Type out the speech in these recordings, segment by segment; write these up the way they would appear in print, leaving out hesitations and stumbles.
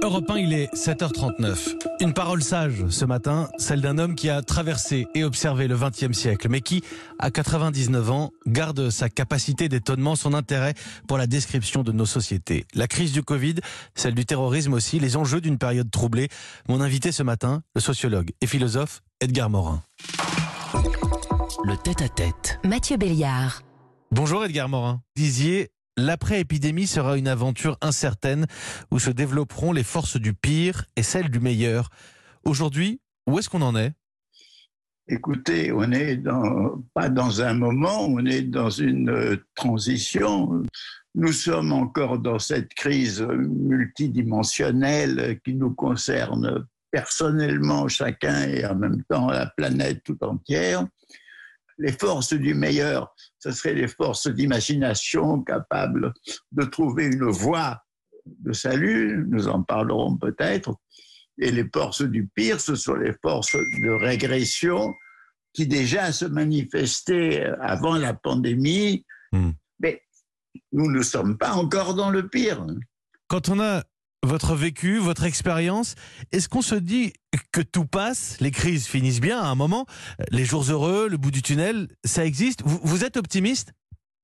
Europe 1, il est 7h39. Une parole sage ce matin, celle d'un homme qui a traversé et observé le XXe siècle, mais qui, à 99 ans, garde sa capacité d'étonnement, son intérêt pour la description de nos sociétés. La crise du Covid, celle du terrorisme aussi, les enjeux d'une période troublée. Mon invité ce matin, le sociologue et philosophe Edgar Morin. Le tête-à-tête. Mathieu Béliard. Bonjour Edgar Morin. Disiez, l'après-épidémie sera une aventure incertaine où se développeront les forces du pire et celles du meilleur. Aujourd'hui, où est-ce qu'on en est ? Écoutez, on est pas dans un moment, on est dans une transition. Nous sommes encore dans cette crise multidimensionnelle qui nous concerne personnellement chacun et en même temps la planète tout entière. Les forces du meilleur, ce seraient les forces d'imagination capables de trouver une voie de salut, nous en parlerons peut-être. Et les forces du pire, ce sont les forces de régression qui déjà se manifestaient avant la pandémie. Mais nous ne sommes pas encore dans le pire. Quand on a votre vécu, votre expérience, est-ce qu'on se dit que tout passe, les crises finissent bien à un moment, les jours heureux, le bout du tunnel, ça existe ? Vous êtes optimiste ?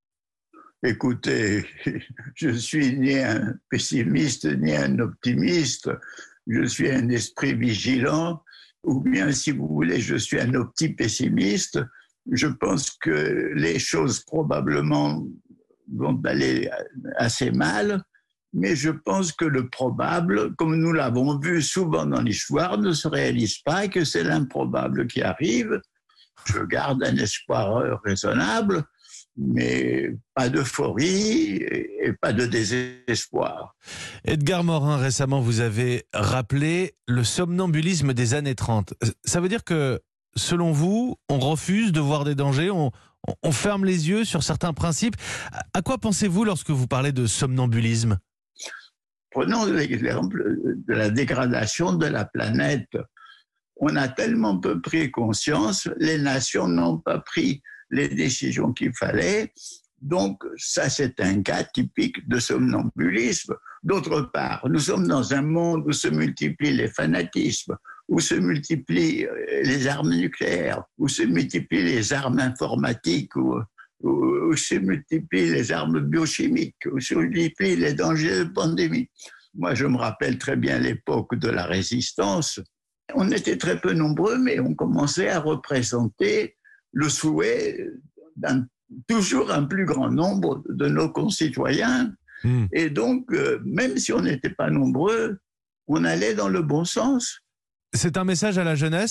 Écoutez, je suis ni un pessimiste ni un optimiste. Je suis un esprit vigilant, ou bien, si vous voulez, je suis un opti-pessimiste. Je pense que les choses probablement vont aller assez mal, mais je pense que le probable, comme nous l'avons vu souvent dans l'histoire, ne se réalise pas et que c'est l'improbable qui arrive. Je garde un espoir raisonnable, mais pas d'euphorie et pas de désespoir. Edgar Morin, récemment, vous avez rappelé le somnambulisme des années 30. Ça veut dire que, selon vous, on refuse de voir des dangers, on ferme les yeux sur certains principes. À quoi pensez-vous lorsque vous parlez de somnambulisme ? Prenons l'exemple de la dégradation de la planète. On a tellement peu pris conscience, les nations n'ont pas pris les décisions qu'il fallait. Donc, ça, c'est un cas typique de somnambulisme. D'autre part, nous sommes dans un monde où se multiplient les fanatismes, où se multiplient les armes nucléaires, où se multiplient les armes informatiques, où se multiplient les armes biochimiques, où se multiplient les dangers de pandémie. Moi, je me rappelle très bien l'époque de la résistance. On était très peu nombreux, mais on commençait à représenter le souhait d'un toujours un plus grand nombre de nos concitoyens. Et donc, même si on n'était pas nombreux, on allait dans le bon sens. C'est un message à la jeunesse ?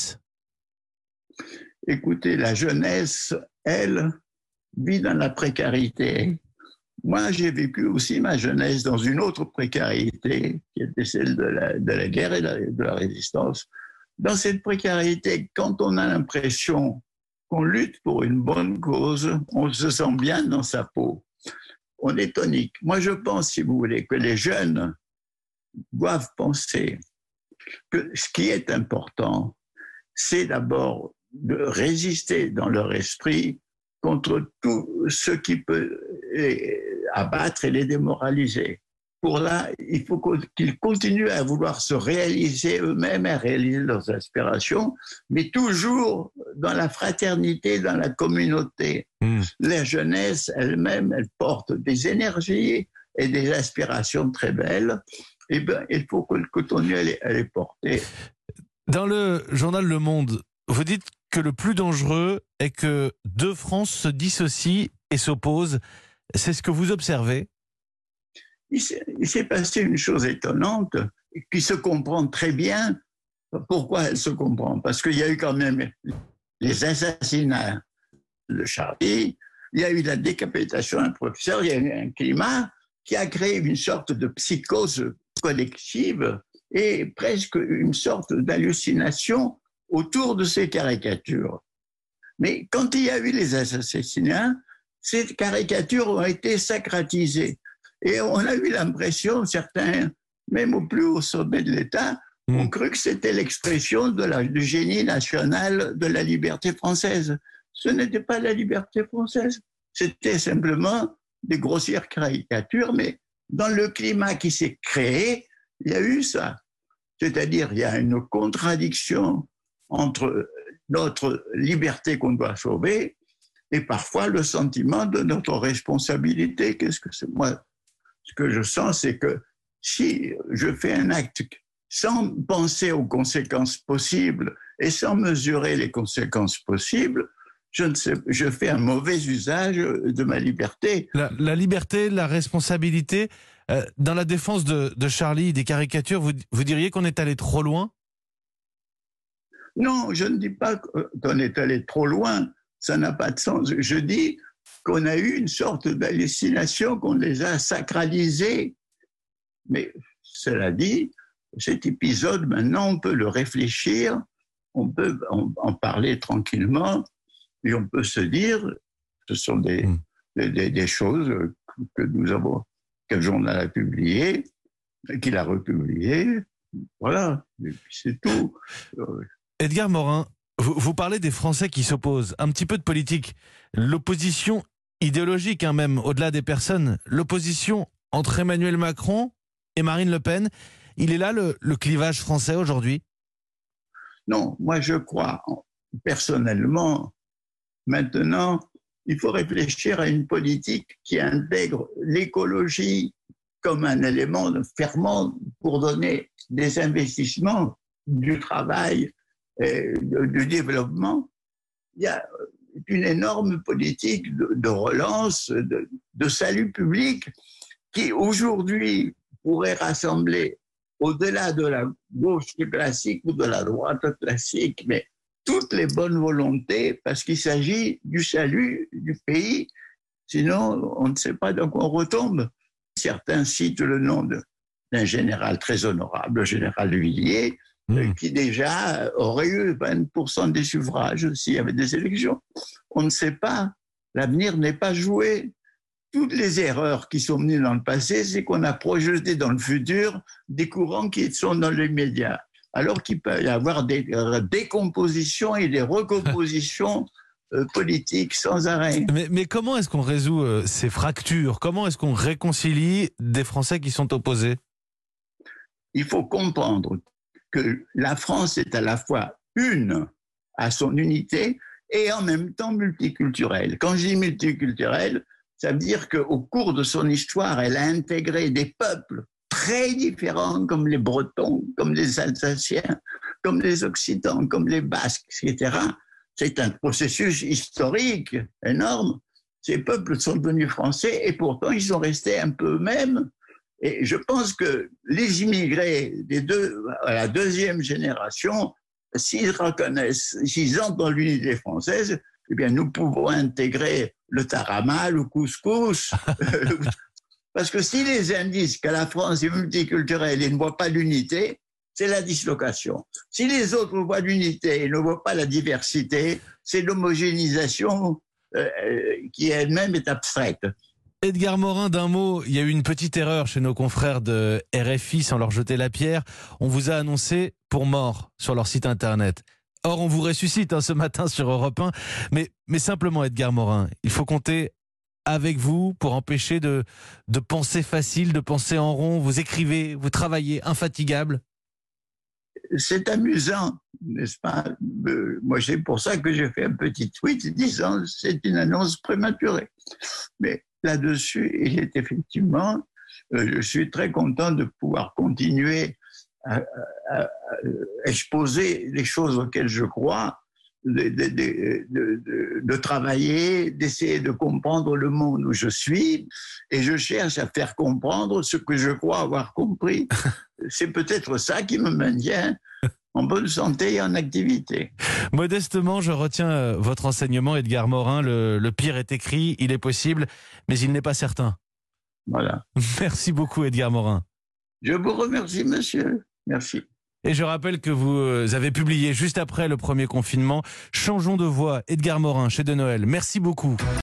Écoutez, la jeunesse, elle, vit dans la précarité. Moi, j'ai vécu aussi ma jeunesse dans une autre précarité, qui était celle de la guerre et de la résistance. Dans cette précarité, quand on a l'impression qu'on lutte pour une bonne cause, on se sent bien dans sa peau. On est tonique. Moi, je pense, si vous voulez, que les jeunes doivent penser que ce qui est important, c'est d'abord de résister dans leur esprit contre tout ce qui peut les abattre et les démoraliser. Pour là, il faut qu'ils continuent à vouloir se réaliser eux-mêmes, à réaliser leurs aspirations, mais toujours dans la fraternité, dans la communauté. La jeunesse elle-même, elle porte des énergies et des aspirations très belles. Eh bien, il faut qu'on continue à les porter. Dans le journal Le Monde, vous dites que le plus dangereux est que deux France se dissocient et s'opposent. C'est ce que vous observez ? Il s'est passé une chose étonnante qui se comprend très bien. Pourquoi elle se comprend ? Parce qu'il y a eu quand même les assassinats de Charlie, il y a eu la décapitation d'un professeur, il y a eu un climat qui a créé une sorte de psychose collective et presque une sorte d'hallucination autour de ces caricatures. Mais quand il y a eu les assassinats, ces caricatures ont été sacratisées. Et on a eu l'impression, certains, même au plus haut sommet de l'État, ont cru que c'était l'expression du génie national de la liberté française. Ce n'était pas la liberté française, c'était simplement des grossières caricatures, mais dans le climat qui s'est créé, il y a eu ça. C'est-à-dire, il y a une contradiction entre notre liberté qu'on doit sauver et parfois le sentiment de notre responsabilité. Qu'est-ce que c'est? Moi, ce que je sens, c'est que si je fais un acte sans penser aux conséquences possibles et sans mesurer les conséquences possibles, je fais un mauvais usage de ma liberté. La liberté, la responsabilité, dans la défense de Charlie, des caricatures, vous diriez qu'on est allé trop loin? Non, je ne dis pas qu'on est allé trop loin, ça n'a pas de sens. Je dis qu'on a eu une sorte d'hallucination, qu'on les a sacralisés. Mais cela dit, cet épisode, maintenant, on peut le réfléchir, on peut en parler tranquillement, et on peut se dire, ce sont des choses qu'un journal a publiées, qu'il a republiées, voilà, et puis c'est tout. Edgar Morin, vous parlez des Français qui s'opposent, un petit peu de politique, l'opposition idéologique, même au-delà des personnes, l'opposition entre Emmanuel Macron et Marine Le Pen, il est là le clivage français aujourd'hui? Non, moi je crois personnellement, maintenant, il faut réfléchir à une politique qui intègre l'écologie comme un élément fermant pour donner des investissements, du travail, et du développement. Il y a une énorme politique de relance, de salut public qui aujourd'hui pourrait rassembler au-delà de la gauche classique ou de la droite classique, mais toutes les bonnes volontés, parce qu'il s'agit du salut du pays. Sinon, on ne sait pas dans quoi on retombe. Certains citent le nom d'un général très honorable, le général Villiers, qui déjà aurait eu 20% des suffrages s'il y avait des élections. On ne sait pas. L'avenir n'est pas joué. Toutes les erreurs qui sont venues dans le passé, c'est qu'on a projeté dans le futur des courants qui sont dans l'immédiat. Alors qu'il peut y avoir des décompositions et des recompositions politiques sans arrêt. Mais comment est-ce qu'on résout ces fractures? Comment est-ce qu'on réconcilie des Français qui sont opposés? Il faut comprendre que la France est à la fois une à son unité et en même temps multiculturelle. Quand je dis multiculturelle, ça veut dire qu'au cours de son histoire, elle a intégré des peuples très différents, comme les Bretons, comme les Alsaciens, comme les Occitans, comme les Basques, etc. C'est un processus historique énorme. Ces peuples sont devenus français et pourtant ils sont restés un peu eux-mêmes. Et je pense que les immigrés à la deuxième génération, s'ils reconnaissent, s'ils entrent dans l'unité française, eh bien nous pouvons intégrer le tarama, le couscous. Parce que si les Indiens disent que la France est multiculturelle et ne voient pas l'unité, c'est la dislocation. Si les autres voient l'unité et ne voient pas la diversité, c'est l'homogénéisation qui elle-même est abstraite. Edgar Morin, d'un mot, il y a eu une petite erreur chez nos confrères de RFI, sans leur jeter la pierre. On vous a annoncé pour mort sur leur site internet. Or, on vous ressuscite ce matin sur Europe 1. Mais simplement, Edgar Morin, il faut compter avec vous pour empêcher de penser facile, de penser en rond. Vous écrivez, vous travaillez, infatigable. C'est amusant, n'est-ce pas? Moi, c'est pour ça que j'ai fait un petit tweet disant « c'est une annonce prématurée ». Mais là-dessus, il est effectivement, je suis très content de pouvoir continuer à exposer les choses auxquelles je crois, de travailler, d'essayer de comprendre le monde où je suis, et je cherche à faire comprendre ce que je crois avoir compris. C'est peut-être ça qui me maintient en bonne santé et en activité. Modestement, je retiens votre enseignement, Edgar Morin. Le pire est écrit, il est possible, mais il n'est pas certain. Voilà. Merci beaucoup, Edgar Morin. Je vous remercie, monsieur. Merci. Et je rappelle que vous avez publié juste après le premier confinement « Changeons de voix », Edgar Morin, chez De Noël. Merci beaucoup.